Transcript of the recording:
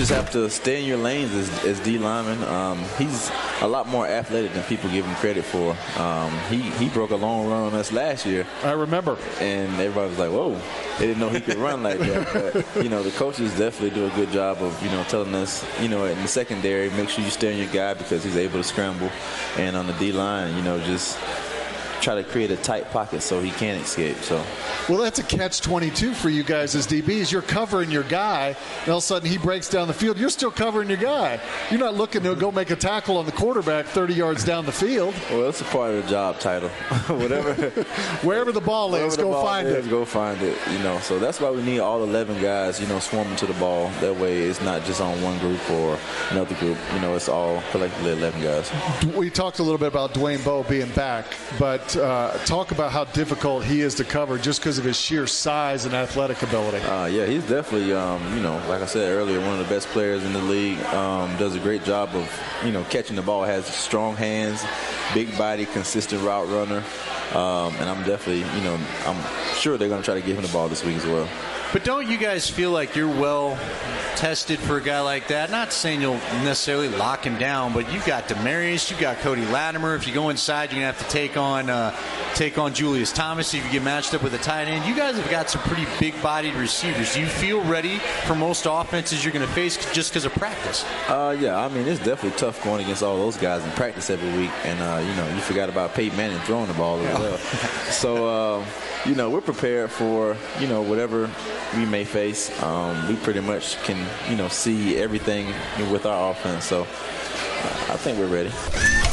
just have to stay in your lanes as D lineman. He's a lot more athletic than people give him credit for. He broke a long run on us last year. I remember. And everybody was like, whoa, they didn't know he could run like that. But, the coaches definitely do a good job of, telling us, in the secondary, make sure you stay on your guy because he's able to scramble. And on the D-line, just try to create a tight pocket so he can't escape. Well, that's a catch-22 for you guys as DBs. You're covering your guy, and all of a sudden he breaks down the field. You're still covering your guy. You're not looking to go make a tackle on the quarterback 30 yards down the field. Well, it's a part of the job title. Wherever the ball is, go find it. Go find it. So that's why we need all 11 guys, swarming to the ball. That way it's not just on one group or another group. It's all collectively 11 guys. We talked a little bit about Dwayne Bowe being back, but talk about how difficult he is to cover just because of his sheer size and athletic ability. Yeah, he's definitely, like I said earlier, one of the best players in the league. Does a great job of, catching the ball, has strong hands, big body, consistent route runner. And I'm definitely, I'm sure they're going to try to give him the ball this week as well. But don't you guys feel like you're well tested for a guy like that? Not saying you'll necessarily lock him down, but you've got Demarius, you've got Cody Latimer. If you go inside, you're going to have to take on Julius Thomas if you get matched up with a tight end. You guys have got some pretty big-bodied receivers. Do you feel ready for most offenses you're going to face just because of practice? Yeah, I mean, it's definitely tough going against all those guys in practice every week. And, you forgot about Peyton Manning throwing the ball as well. So, we're prepared for, whatever we may face. We pretty much can, see everything with our offense. So I think we're ready.